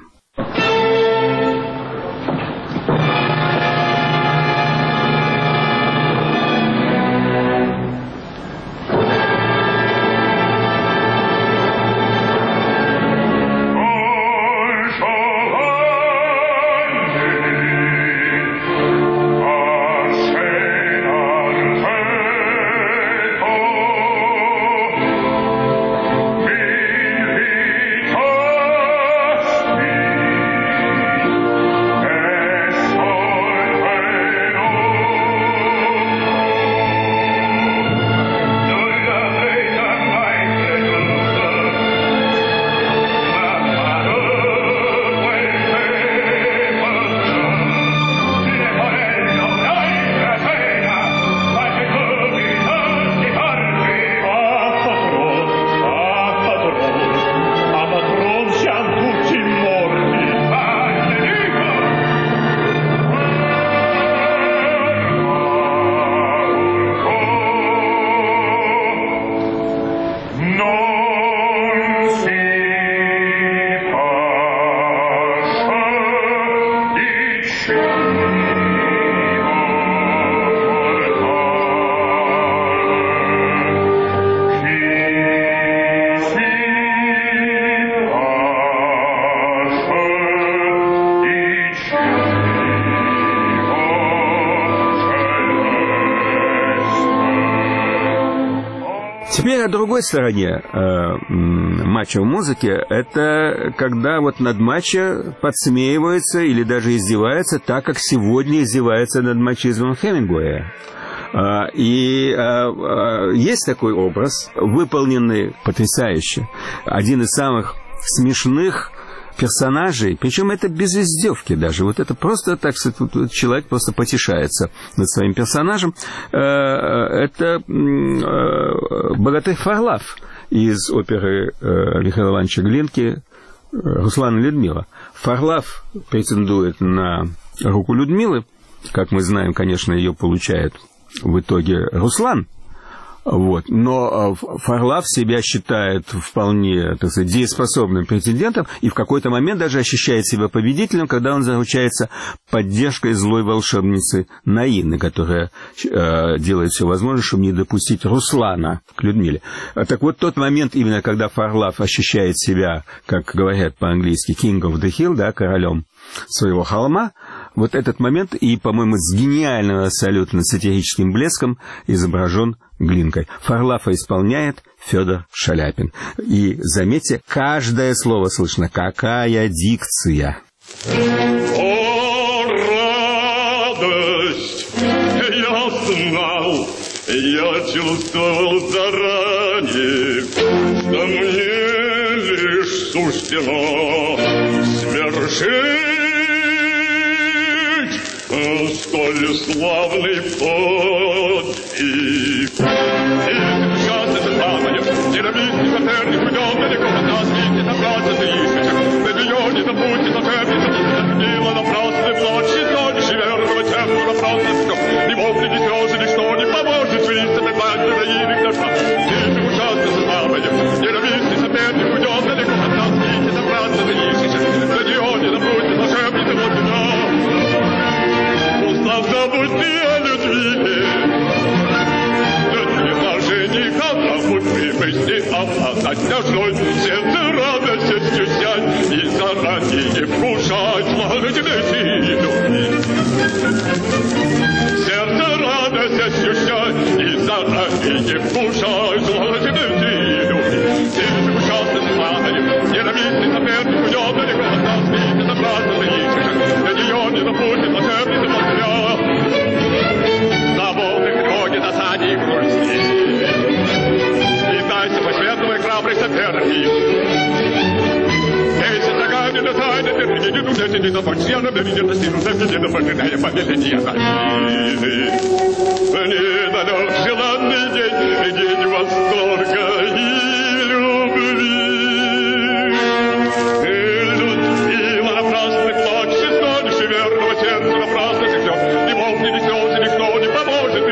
Vita Теперь о другой стороне матча в музыке. Это когда вот над матчем подсмеиваются или даже издеваются, так как сегодня издеваются над мачизмом Хемингуэя. И есть такой образ, выполненный потрясающе. Один из самых смешных персонажей, причем это без издевки даже. Вот это просто, так сказать, человек просто потешается над своим персонажем. Это богатырь Фарлав из оперы Михаила Ивановича Глинки «Руслан и Людмила». Фарлав претендует на руку Людмилы. Как мы знаем, конечно, ее получает в итоге Руслан. Вот. Но Фарлав себя считает вполне, так сказать, дееспособным претендентом и в какой-то момент даже ощущает себя победителем, когда он заручается поддержкой злой волшебницы Наины, которая делает все возможное, чтобы не допустить Руслана к Людмиле. Так вот, тот момент, именно когда Фарлав ощущает себя, как говорят по-английски, king of the hill, да, королем своего холма, вот этот момент и, по-моему, с гениальным абсолютно сатирическим блеском изображен Глинкой. Фарлафа исполняет Федор Шаляпин. И, заметьте, каждое слово слышно. Какая дикция! О, радость! Я знал, я чувствовал заранее, что мне лишь суждено свершить столь славный подвиг. И сейчас это самое, ненавистный соперник уйдет далеко от нас, и собраться ты ищешь, на нее не забудьте соперница, забудила напрасный плачь, но не верного темного напрасно все, ни вопли, ни слезы, ничто не поможет, свист, опять героиник наша. И сейчас это самое, ненавистный соперник уйдет далеко от нас, и собраться ты ищешь, на нее не забудьте соперница, вот вина. Забудь ты о любви, не на жениха, забудь привести, обладать ножной, сердце радостью сядь и заранее вкушать славы тебе любви. Сердце радостью сядь и заранее вкушать славы тебе любви. Ты же ужасно знаешь, ненавистный соперник уйдет далеко от нас, и ты забраться ты ищешь, для нее не забудь волшебница под тебя. Досаде и грусти. И дайся по светлой храбрый соперник. Если такая не досаде, перейди, не думайте, не забудь, я намерен достигну, не напоминая победить я мне далек желанный день восторга и любви. Людмила напрасный плач, стонешь верного сердца напрасно течет, ни волны, ни слезы, никто не поможет,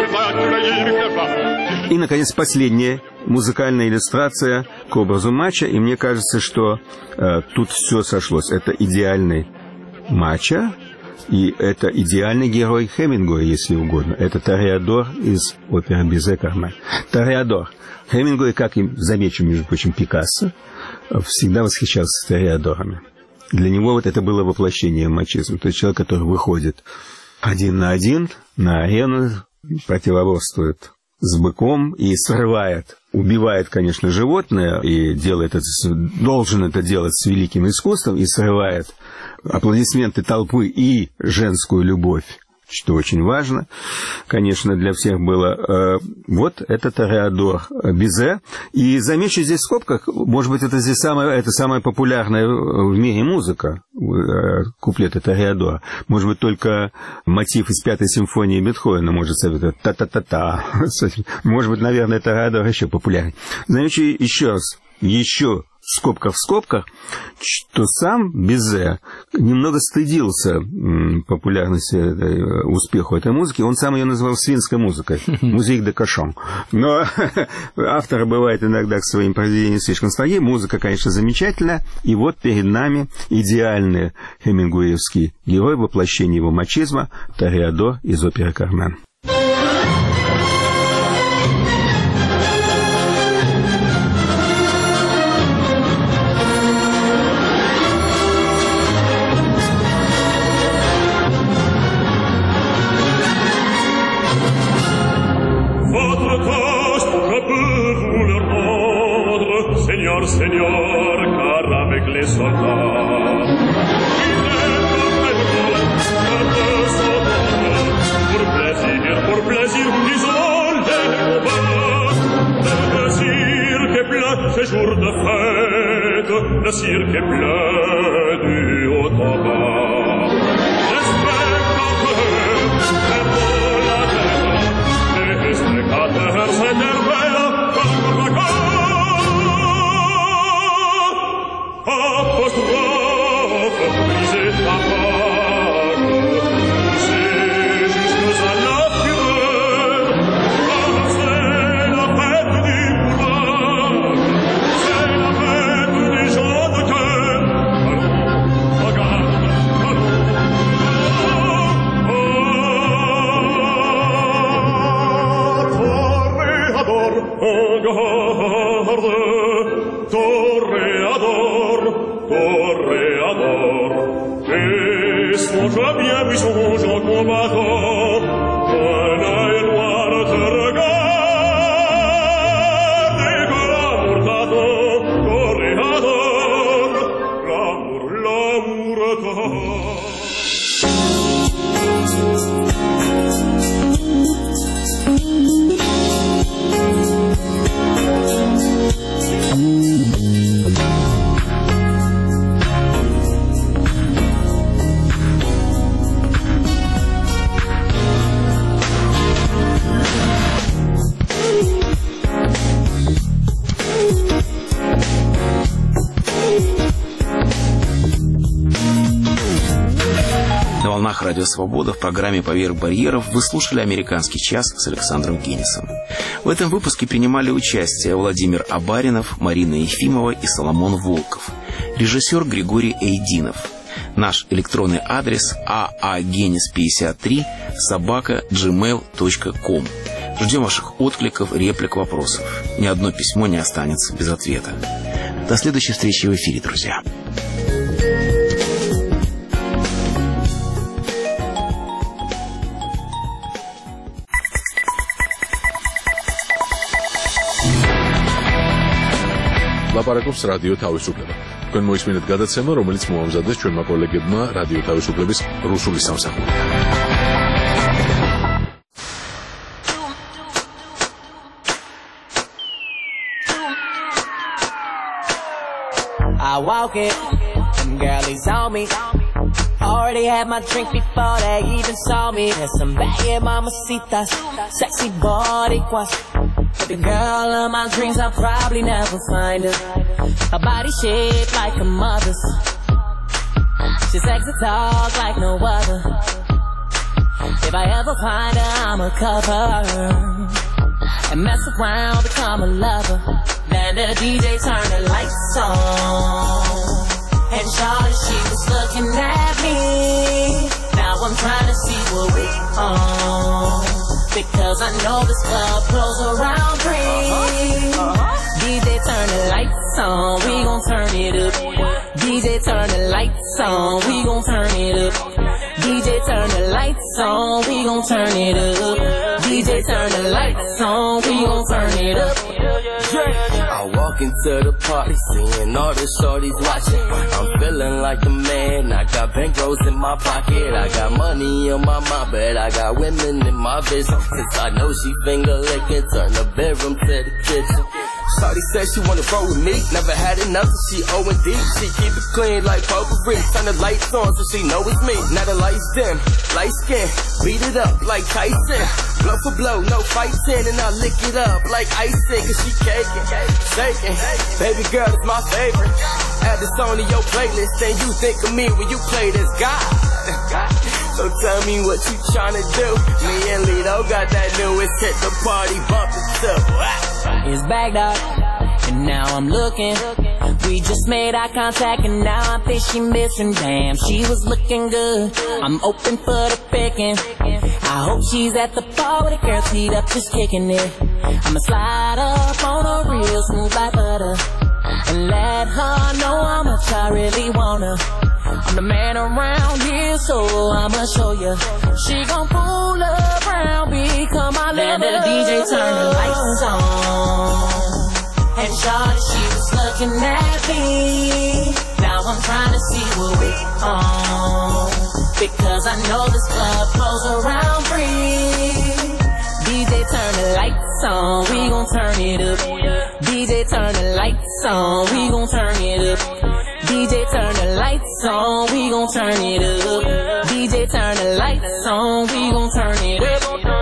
и, наконец, последняя музыкальная иллюстрация к образу матча. И мне кажется, что тут все сошлось. Это идеальный матча, и это идеальный герой Хемингуэя, если угодно. Это Тореадор из оперы Бизе Кармен. Тореадор. Хемингуэй, как и, замечу, между прочим, Пикассо, всегда восхищался Тореадорами. Для него вот это было воплощение мачизма. То есть человек, который выходит один на арену, противоборствует с быком и срывает, убивает, конечно, животное, и делает это, должен это делать с великим искусством, и срывает аплодисменты толпы и женскую любовь, что очень важно, конечно, для всех было. Вот это Тореадор Бизе. И замечу здесь в скобках, может быть, это здесь самая популярная в мире музыка, куплеты Тореадора. Может быть, только мотив из 5-й симфонии Бетховена может советовать та-та-та-та. Может быть, наверное, Тореадор еще популярнее. Замечу еще раз, еще в скобках, что сам Бизе немного стыдился популярности, успеху этой музыки. Он сам ее называл свинской музыкой, музик де кошон. Но авторы бывают иногда к своим произведениям слишком строги. Музыка, конечно, замечательная. И вот перед нами идеальный хемингуэевский герой, воплощение его мачизма, Тореадор из оперы «Кармен». Pour plaisir, disons les bas. Le cirque est plein ces jours de fête. Le cirque est plein du haut en bas. Les spectateurs perdent la tête. Les spectateurs s'énervent comme vacances. Apostrophe, brisez ta page. Poussez jusqu'à la fureur. Ah, c'est la fête du courage. C'est la fête des gens de cœur. Allons, regarde, allons. Toréador, et songe bien, puis songe en combattant, un œil noir te regarde, et que l'amour t'attend, Toréador, l'amour t'attend. На волнах Радио Свобода в программе «Поверх барьеров» вы слушали «Американский час» с Александром Генисом. В этом выпуске принимали участие Владимир Абаринов, Марина Ефимова и Соломон Волков. Режиссер Григорий Эйдинов. Наш электронный адрес aagenis53@gmail.com. Ждем ваших откликов, реплик, вопросов. Ни одно письмо не останется без ответа. До следующей встречи в эфире, друзья. ლაპარაკობს რადიო თავისუფლება. თქვენ მოისმინეთ გადაცემა, რომელიც მოამზადეს ჩვენმა კოლეგებმა რადიო თავისუფლების რუსული სამსახური. I walk it, them girlies on me. Already had my drink before they even saw me. There's some bad mamacitas, sexy boricuas. But the girl of my dreams, I'll probably never find her. Her body shaped like a mother's. She's sexy talk like no other. If I ever find her, I'ma cover her and mess around, become a lover. Then the DJ turned the lights on, and Charlotte, she was looking at me. Now I'm trying to see what we on, because I know this club close around 3. DJ turn the lights on, we gon' turn it up. DJ turn the lights on, we gon' turn it up. DJ turn the lights on, we gon' turn it up. DJ turn the lights on, we gon' turn it up. I walk into the party, seeing all the shorties watching. I'm feeling like a man, I got bankrolls in my pocket. I got money on my mind, but I got women in my vision. Since I know she finger licking, turn the bedroom to the kitchen. Shorty said she wanna roll with me, never had enough, so she O&D. She keep it clean like potpourri, turn the lights on so she know it's me. Now the lights dim, light skin, beat it up like Tyson. Blow for blow, no fighting, and I lick it up like icing, cause she caking, shaking. Baby girl, it's my favorite. Add this on to your playlist, and you think of me when you play this God. So tell me what you tryna do. Me and Lito got that newest hit, the party bumpin' too. It's bagged up, and now I'm looking. We just made eye contact, and now I think she missing. Damn, she was looking good. I'm open for the picking. I hope she's at the bar with a girl teed up, just kicking it. I'ma slide up on her real smooth like butter, and let her know how much I really want her. I'm the man around here, so I'ma show you. She gon' fool around, become my lover. Then the DJ turn the lights on, and Charlotte, she was looking at me. Now I'm trying to see what we on, because I know this club goes around free. DJ turn the lights on, we gon' turn it up. DJ turn the lights on, we gon' turn it up. DJ turn the lights on, we gon' turn it up. DJ turn the lights on, we gon' turn it up.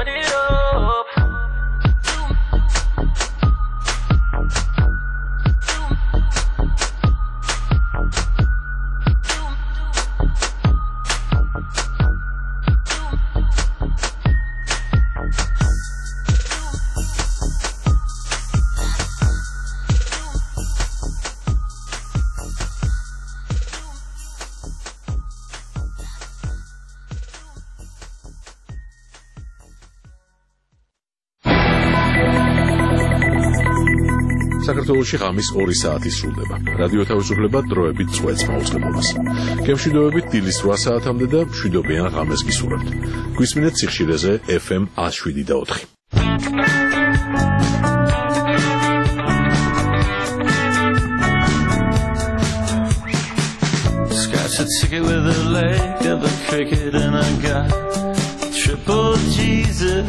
საქართველოში ღამის 2 საათი სრულდება. რადიო თავისუფლება დროებით წვეთს მაუწყებლობას. გემშვიდობებით დილის 8 საათამდე და მშვიდობიან ღამეს გისურვებთ. გვისმინეთ სიხშირეზე FM 107.4. Scratch a ticket with a leg of a cricket and I got triple Jesus.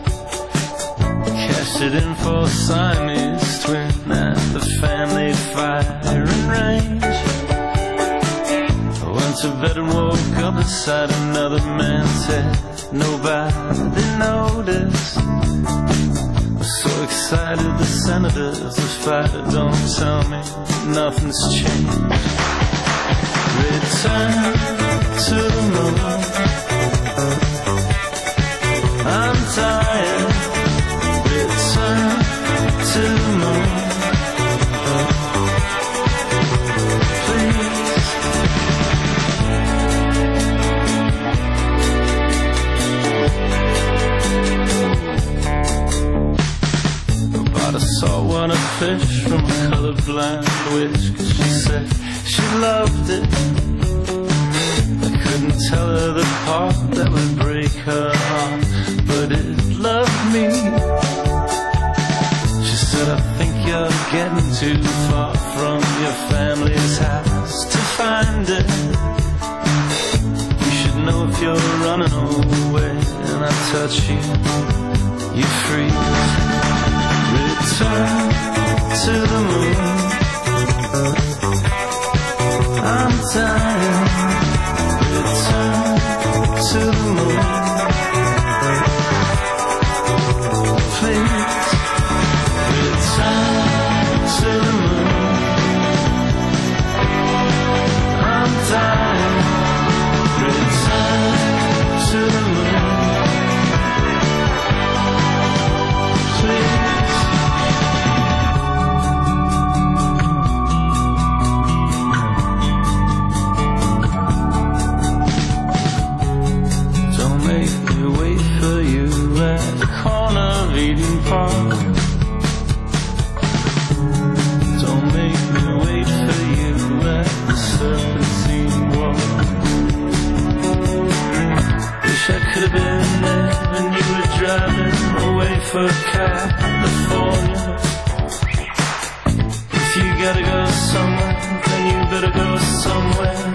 Cashed it in for Siamese twin at the family firing range. I went to bed and woke up beside another man's head. Nobody noticed. I'm so excited the senators, the fighter, don't tell me nothing's changed. Return to the moon. I'm tired. Return to the moon. Please. I bought a saltwater fish from a colorblind witch, 'cause she said she loved it. I couldn't tell her the part that would break her heart, but it loved me. She said, I think you're getting too far from your family's house to find it. You should know if you're running away and I touch you, you freeze. Return to the moon. I'm tired. Return to the moon. Please. Return to the moon. I'm tired. Return to the moon. Please. At the corner of Eden Park. Don't make me wait for you at the Serpentine Walk. Wish I could have been there when you were driving away for California. If you gotta go somewhere, then you better go somewhere